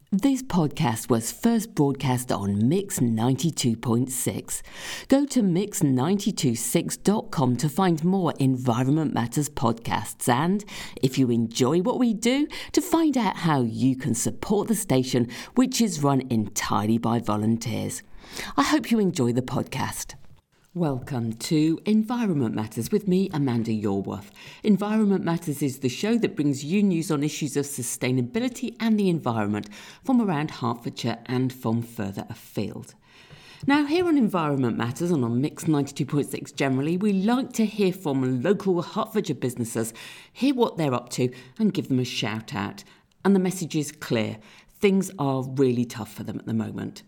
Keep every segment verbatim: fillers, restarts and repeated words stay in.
This podcast was first broadcast on Mix ninety-two point six. Go to mix nine two six dot com to find more Environment Matters podcasts and, if you enjoy what we do, to find out how you can support the station, which is run entirely by volunteers. I hope you enjoy the podcast. Welcome to Environment Matters with me, Amanda Yorworth. Environment Matters is the show that brings you news on issues of sustainability and the environment from around Hertfordshire and from further afield. Now, here on Environment Matters and on Mix ninety-two point six generally, we like to hear from local Hertfordshire businesses, hear what they're up to and give them a shout out. And the message is clear. Things are really tough for them at the moment.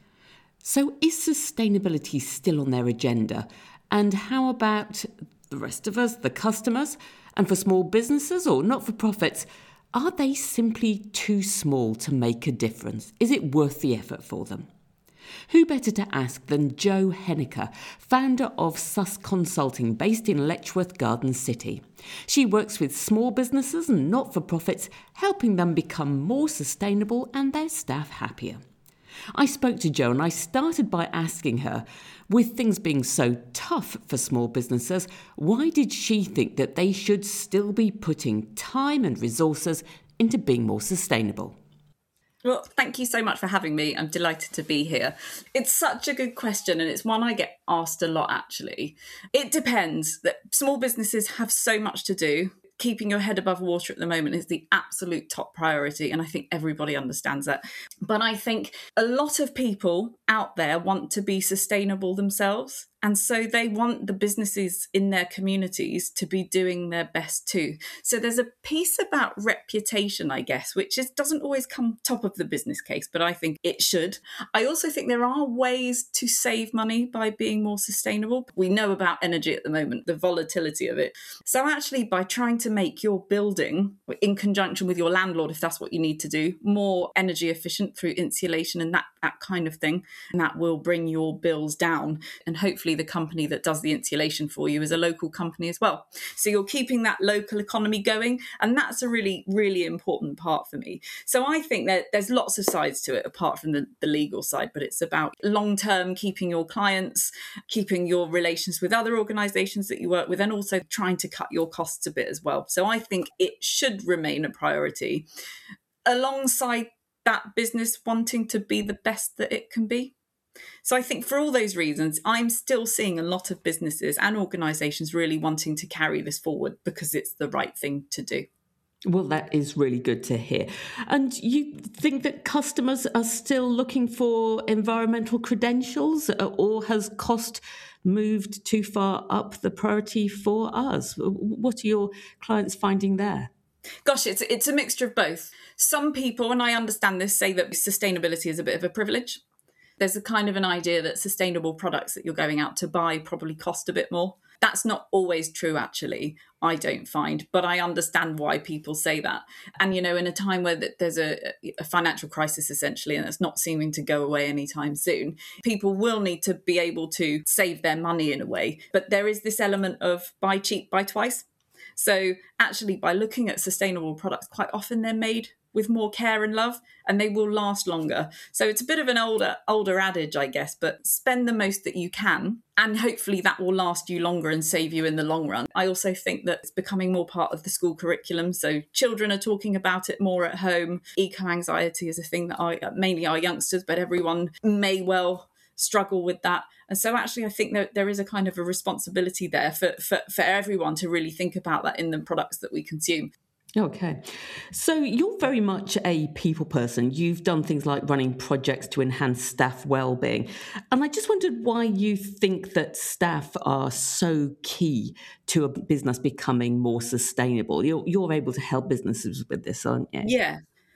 So is sustainability still on their agenda? And how about the rest of us, the customers? And for small businesses or not-for-profits, are they simply too small to make a difference? Is it worth the effort for them? Who better to ask than Jo Henniker, founder of Sus Consulting, based in Letchworth Garden City. She works with small businesses and not-for-profits, helping them become more sustainable and their staff happier. I spoke to Jo and I started by asking her, with things being so tough for small businesses, why did she think that they should still be putting time and resources into being more sustainable? Well, thank you so much for having me. I'm delighted to be here. It's such a good question and it's one I get asked a lot, actually. It depends. That small businesses have so much to do. Keeping your head above water at the moment is the absolute top priority, and I think everybody understands that. But I think a lot of people out there want to be sustainable themselves, and so they want the businesses in their communities to be doing their best too. So there's a piece about reputation, I guess, which is, doesn't always come top of the business case, but I think it should. I also think there are ways to save money by being more sustainable. We know about energy at the moment, the volatility of it. So actually, by trying to make your building, in conjunction with your landlord, if that's what you need to do, more energy efficient through insulation and that, that kind of thing, and that will bring your bills down. And hopefully the company that does the insulation for you is a local company as well. So you're keeping that local economy going. And that's a really, really important part for me. So I think that there's lots of sides to it apart from the, the legal side, but it's about long-term keeping your clients, keeping your relations with other organisations that you work with, and also trying to cut your costs a bit as well. So I think it should remain a priority alongside that business wanting to be the best that it can be. So I think for all those reasons, I'm still seeing a lot of businesses and organisations really wanting to carry this forward because it's the right thing to do. Well, that is really good to hear. And you think that customers are still looking for environmental credentials, or has cost moved too far up the priority for us? What are your clients finding there? Gosh, it's it's a mixture of both. Some people, and I understand this, say that sustainability is a bit of a privilege. There's a kind of an idea that sustainable products that you're going out to buy probably cost a bit more. That's not always true, actually, I don't find, but I understand why people say that. And, you know, in a time where there's a, a financial crisis, essentially, and it's not seeming to go away anytime soon, people will need to be able to save their money in a way. But there is this element of buy cheap, buy twice. So actually, by looking at sustainable products, quite often they're made with more care and love, and they will last longer. So it's a bit of an older older adage, I guess, but spend the most that you can, and hopefully that will last you longer and save you in the long run. I also think that it's becoming more part of the school curriculum, so children are talking about it more at home. Eco-anxiety is a thing that I, mainly our youngsters, but everyone may well struggle with that. And so actually, I think that there is a kind of a responsibility there for, for, for everyone to really think about that in the products that we consume. Okay. So you're very much a people person. You've done things like running projects to enhance staff well-being. And I just wondered why you think that staff are so key to a business becoming more sustainable. You're, you're able to help businesses with this, aren't you? Yeah.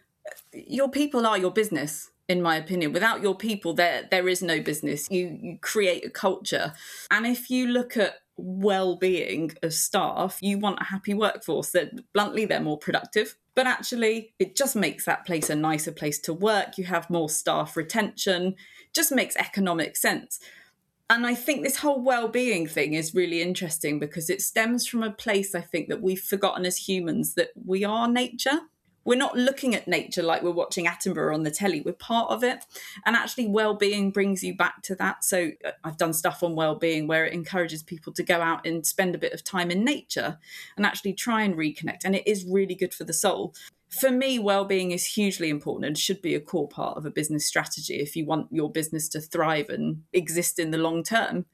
Your people are your business, in my opinion. Without your people, there there is no business. You you create a culture. And if you look at well-being of staff, you want a happy workforce. That bluntly, they're more productive. But actually, it just makes that place a nicer place to work. You have more staff retention. Just makes economic sense. And I think this whole well-being thing is really interesting because it stems from a place, I think, that we've forgotten as humans, that we are nature. we're not looking at nature like we're watching Attenborough on the telly. We're part of it. And actually well-being brings you back to that. So I've done stuff on well-being where it encourages people to go out and spend a bit of time in nature and actually try and reconnect. And it is really good for the soul. For me, well-being is hugely important and should be a core part of a business strategy if you want your business to thrive and exist in the long term.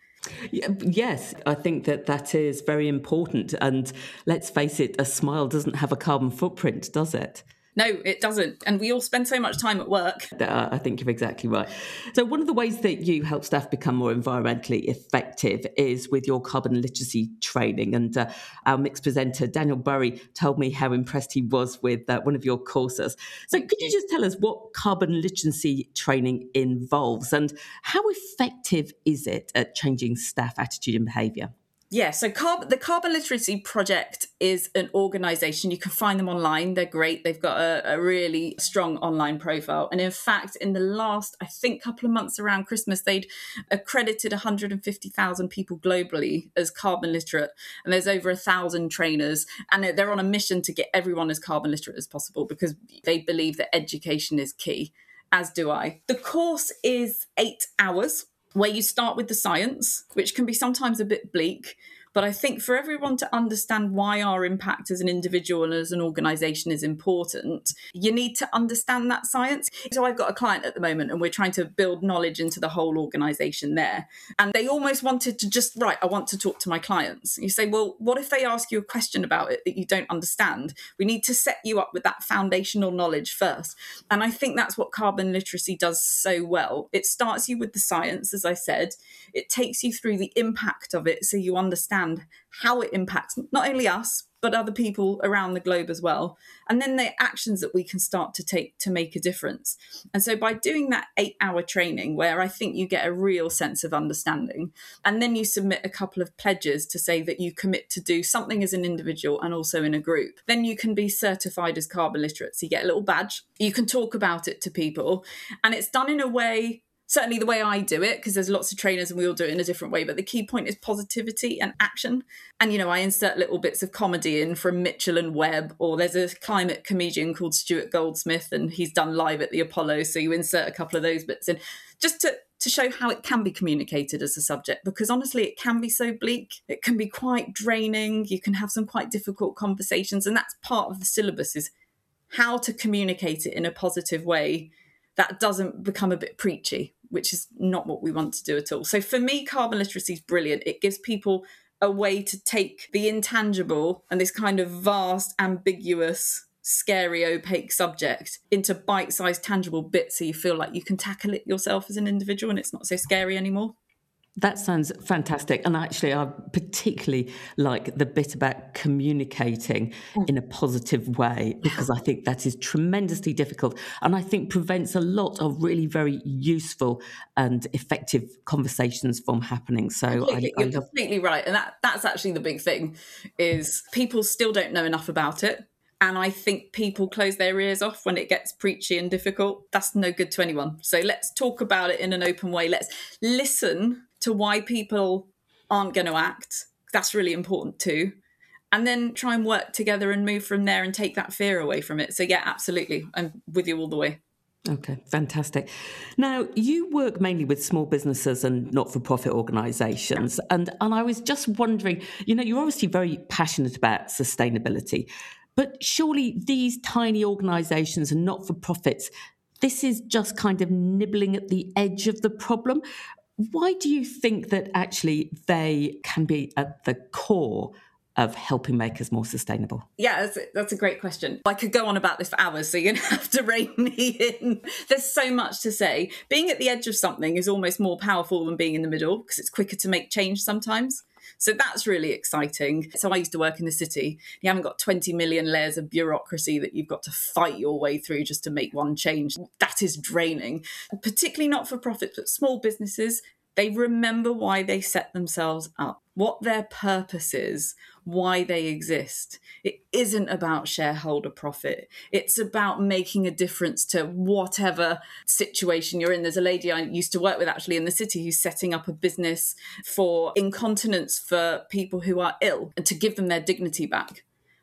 Yes, I think that that is very important. And let's face it, a smile doesn't have a carbon footprint, does it? No, it doesn't. And we all spend so much time at work. I think you're exactly right. So one of the ways that you help staff become more environmentally effective is with your carbon literacy training. And uh, our mixed presenter, Daniel Burry, told me how impressed he was with uh, one of your courses. So could you just tell us what carbon literacy training involves and how effective is it at changing staff attitude and behaviour? Yeah, so Carb- the Carbon Literacy Project is an organisation. You can find them online. They're great. They've got a, a really strong online profile. And in fact, in the last, I think, couple of months around Christmas, they'd accredited one hundred fifty thousand people globally as carbon literate. And there's over a thousand trainers. And they're on a mission to get everyone as carbon literate as possible because they believe that education is key, as do I. The course is eight hours. Where you start with the science, which can be sometimes a bit bleak. But I think for everyone to understand why our impact as an individual and as an organisation is important, you need to understand that science. So I've got a client at the moment and we're trying to build knowledge into the whole organisation there. And they almost wanted to just, right, I want to talk to my clients. You say, well, what if they ask you a question about it that you don't understand? We need to set you up with that foundational knowledge first. And I think that's what carbon literacy does so well. It starts you with the science, as I said. It takes you through the impact of it so you understand how it impacts not only us, but other people around the globe as well. And then the actions that we can start to take to make a difference. And so by doing that eight hour training, where I think you get a real sense of understanding, and then you submit a couple of pledges to say that you commit to do something as an individual and also in a group, then you can be certified as carbon literate. So you get a little badge, you can talk about it to people, and it's done in a way, certainly the way I do it, because there's lots of trainers and we all do it in a different way. But the key point is positivity and action. And, you know, I insert little bits of comedy in from Mitchell and Webb, or there's a climate comedian called Stuart Goldsmith and he's done Live at the Apollo. So you insert a couple of those bits in just to, to show how it can be communicated as a subject, because honestly, it can be so bleak. It can be quite draining. You can have some quite difficult conversations. And that's part of the syllabus, is how to communicate it in a positive way that doesn't become a bit preachy, which is not what we want to do at all. So for me, carbon literacy is brilliant. It gives people a way to take the intangible and this kind of vast, ambiguous, scary, opaque subject into bite-sized, tangible bits so you feel like you can tackle it yourself as an individual and it's not so scary anymore. That sounds fantastic. And actually, I particularly like the bit about communicating in a positive way, because I think that is tremendously difficult. And I think prevents a lot of really very useful and effective conversations from happening. So completely, I, I you're love- completely right. And that, that's actually the big thing, is people still don't know enough about it. And I think people close their ears off when it gets preachy and difficult. That's no good to anyone. So let's talk about it in an open way. Let's listen to why people aren't going to act. That's really important too. And then try and work together and move from there and take that fear away from it. So yeah, absolutely. I'm with you all the way. Okay, fantastic. Now, you work mainly with small businesses and not-for-profit organisations. And, and I was just wondering, you know, you're obviously very passionate about sustainability, but surely these tiny organisations and not-for-profits, this is just kind of nibbling at the edge of the problem. Why do you think that actually they can be at the core of helping make us more sustainable? Yeah, that's a, that's a great question. I could go on about this for hours, so you're going to have to rein me in. There's so much to say. Being at the edge of something is almost more powerful than being in the middle, because it's quicker to make change sometimes. So that's really exciting. So I used to work in the city. You haven't got twenty million layers of bureaucracy that you've got to fight your way through just to make one change. That is draining. Particularly not for profit, but small businesses, they remember why they set themselves up, what their purpose is, why they exist. It isn't about shareholder profit. It's about making a difference to whatever situation you're in. There's a lady I used to work with actually in the city who's setting up a business for incontinence for people who are ill and to give them their dignity back.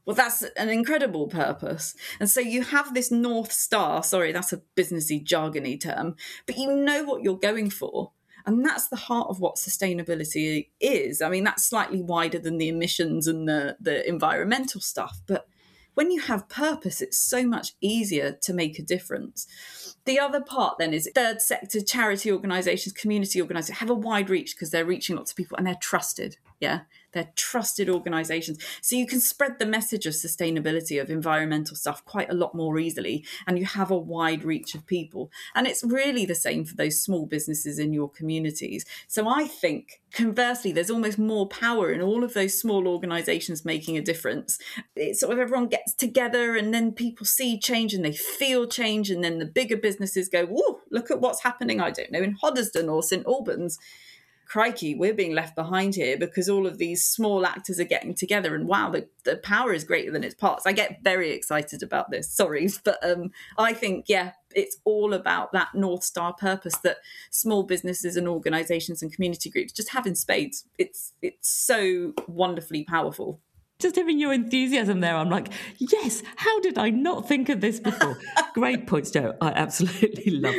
Well, that's an incredible purpose. And so you have this North Star, sorry, that's a businessy, jargony term, but you know what you're going for. And that's the heart of what sustainability is. I mean, that's slightly wider than the emissions and the, the environmental stuff. But when you have purpose, it's so much easier to make a difference. The other part then is third sector charity organisations, community organisations have a wide reach because they're reaching lots of people and they're trusted. Yeah, they're trusted organisations. So you can spread the message of sustainability, of environmental stuff quite a lot more easily, and you have a wide reach of people. And it's really the same for those small businesses in your communities. So I think, conversely, there's almost more power in all of those small organisations making a difference. It's sort of everyone gets together and then people see change and they feel change, and then the bigger businesses go, whoa, look at what's happening, I don't know, in Hoddesdon or St Albans. Crikey, we're being left behind here because all of these small actors are getting together, and wow, the, the power is greater than its parts. I get very excited about this, sorry, but um, I think, yeah, it's all about that North Star purpose that small businesses and organisations and community groups just have in spades. It's it's so wonderfully powerful. Just hearing your enthusiasm there, I'm like, yes, how did I not think of this before? Great points, Jo. I absolutely love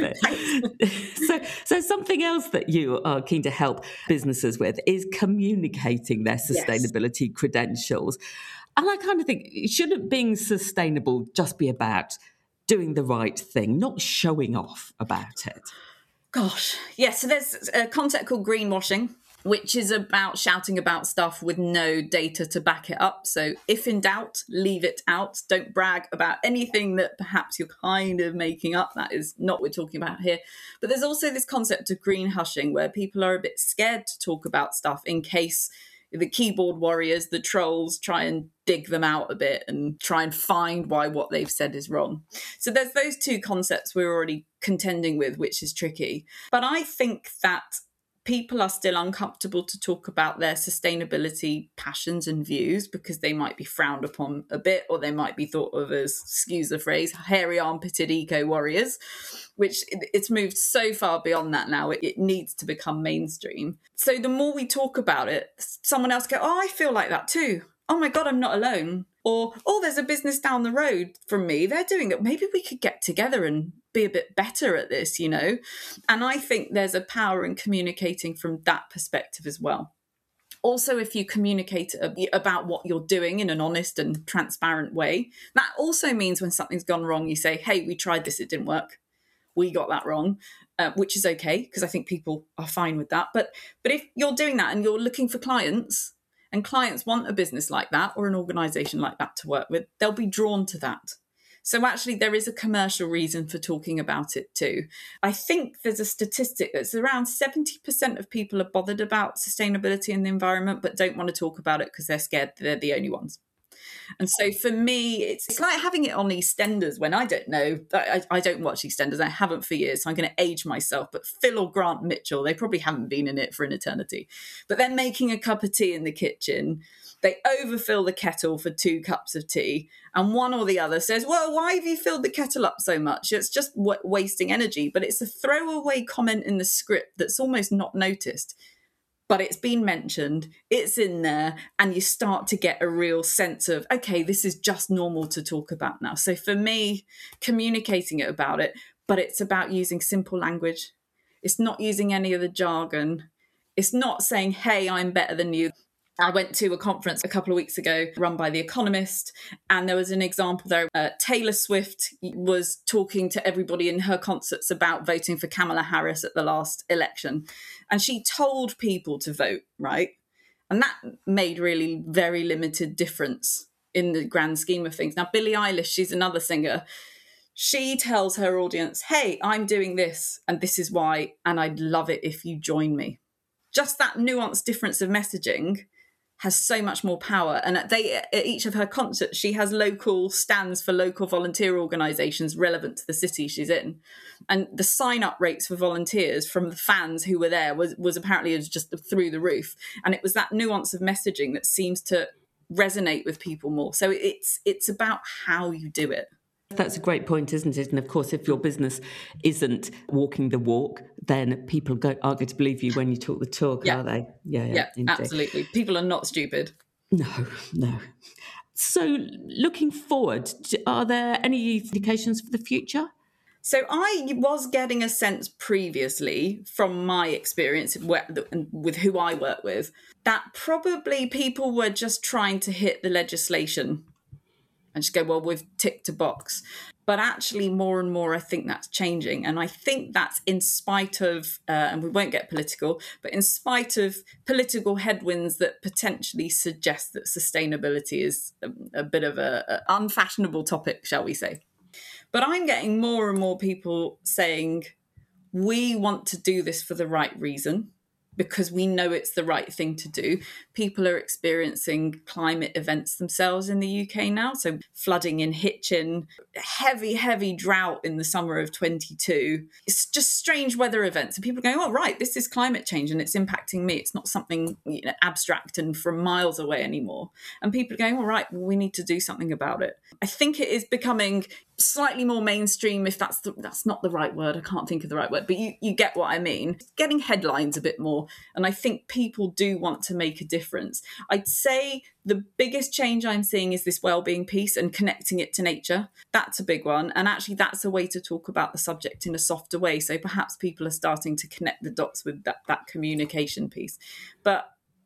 it. so, so something else that you are keen to help businesses with is communicating their sustainability yes. credentials. And I kind of think, shouldn't being sustainable just be about doing the right thing, not showing off about it? Gosh, yeah. So there's a concept called greenwashing, which is about shouting about stuff with no data to back it up. So if in doubt, leave it out. Don't brag about anything that perhaps you're kind of making up. That is not what we're talking about here. But there's also this concept of green hushing, where people are a bit scared to talk about stuff in case the keyboard warriors, the trolls, try and dig them out a bit and try and find why what they've said is wrong. So there's those two concepts we're already contending with, which is tricky. But I think that people are still uncomfortable to talk about their sustainability passions and views because they might be frowned upon a bit, or they might be thought of as, excuse the phrase, hairy armpitted eco warriors, which it's moved so far beyond that now. It, it needs to become mainstream. So the more we talk about it, someone else go, oh, I feel like that too. Oh my God, I'm not alone. Or, oh, there's a business down the road from me. They're doing that. Maybe we could get together and be a bit better at this, you know? And I think there's a power in communicating from that perspective as well. Also, if you communicate about what you're doing in an honest and transparent way, that also means when something's gone wrong, you say, hey, we tried this, it didn't work. We got that wrong, uh, which is okay, because I think people are fine with that. But but if you're doing that and you're looking for clients, and clients want a business like that or an organisation like that to work with, they'll be drawn to that. So actually there is a commercial reason for talking about it too. I think there's a statistic that's around seventy percent of people are bothered about sustainability and the environment, but don't want to talk about it because they're scared they're the only ones. And so for me, it's, it's like having it on EastEnders when I don't know. I, I don't watch EastEnders. I haven't for years, so I'm going to age myself. But Phil or Grant Mitchell, they probably haven't been in it for an eternity. But they're making a cup of tea in the kitchen. They overfill the kettle for two cups of tea. And one or the other says, well, why have you filled the kettle up so much? It's just w- wasting energy. But it's a throwaway comment in the script that's almost not noticed. But it's been mentioned, it's in there, and you start to get a real sense of, okay, this is just normal to talk about now. So for me, communicating it about it, but it's about using simple language. It's not using any of the jargon. It's not saying, hey, I'm better than you. I went to a conference a couple of weeks ago run by The Economist, and there was an example there. Uh, Taylor Swift was talking to everybody in her concerts about voting for Kamala Harris at the last election. And she told people to vote, right? And that made really very limited difference in the grand scheme of things. Now, Billie Eilish, she's another singer. She tells her audience, hey, I'm doing this, and this is why, and I'd love it if you join me. Just that nuanced difference of messaging has so much more power. And at, they, at each of her concerts, she has local stands for local volunteer organisations relevant to the city she's in. And the sign-up rates for volunteers from the fans who were there was, was apparently just through the roof. And it was that nuance of messaging that seems to resonate with people more. So it's it's about how you do it. That's a great point, isn't it? And of course, if your business isn't walking the walk, then people go, aren't going to believe you when you talk the talk, yeah. are they? Yeah, yeah, yeah absolutely. People are not stupid. No, no. So looking forward, are there any indications for the future? So I was getting a sense previously from my experience with who I work with that probably people were just trying to hit the legislation and just go, well, we've ticked a box. But actually, more and more, I think that's changing. And I think that's in spite of, uh, and we won't get political, but in spite of political headwinds that potentially suggest that sustainability is a, a bit of an unfashionable topic, shall we say. But I'm getting more and more people saying, we want to do this for the right reason, because we know it's the right thing to do. People are experiencing climate events themselves in the U K now. So flooding in Hitchin, heavy, heavy drought in the summer of twenty-two. It's just strange weather events. And people are going, oh, right, this is climate change and it's impacting me. It's not something, you know, abstract and from miles away anymore. And people are going, all right, well, we need to do something about it. I think it is becoming slightly more mainstream, if that's the, that's not the right word. I can't think of the right word, but you, you get what I mean. It's getting headlines a bit more. And I think people do want to make a difference. I'd say the biggest change I'm seeing is this wellbeing piece and connecting it to nature. That's a big one. And actually, that's a way to talk about the subject in a softer way. So perhaps people are starting to connect the dots with that, that communication piece. But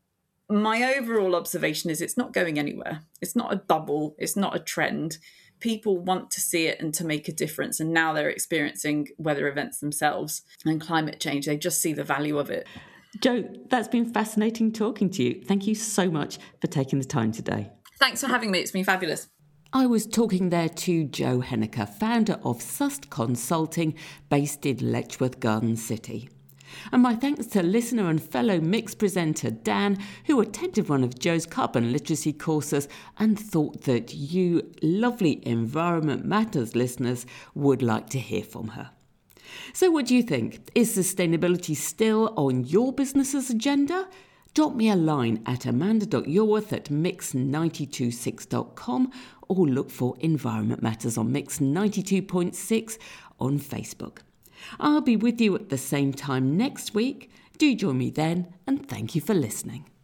my overall observation is it's not going anywhere. It's not a bubble. It's not a trend. People want to see it and to make a difference. And now they're experiencing weather events themselves and climate change. They just see the value of it. Jo, that's been fascinating talking to you. Thank you so much for taking the time today. Thanks for having me. It's been fabulous. I was talking there to Jo Henniker, founder of Sust Consulting, based in Letchworth Garden City. And my thanks to listener and fellow Mix presenter Dan, who attended one of Jo's carbon literacy courses and thought that you lovely Environment Matters listeners would like to hear from her. So what do you think? Is sustainability still on your business's agenda? Drop me a line at amanda.yorworth at mix nine two six dot com or look for Environment Matters on Mix ninety-two point six on Facebook. I'll be with you at the same time next week. Do join me then, and thank you for listening.